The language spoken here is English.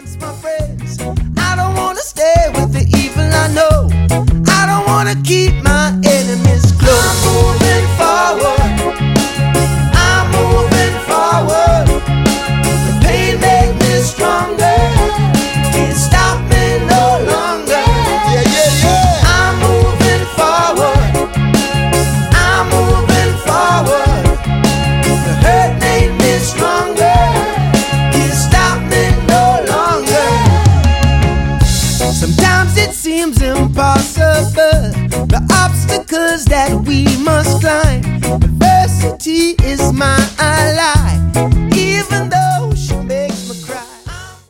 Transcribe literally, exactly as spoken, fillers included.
amongst my friends. I don't wanna stay with the evil I know. I don't wanna keep my enemies close. I'm moving forward. I'm moving forward. The pain made me stronger. Can't stop me no longer. Yeah, yeah, yeah. I'm moving forward. I'm moving forward. The hurt made me stronger. Can't stop me no longer. Sometimes it seems impossible.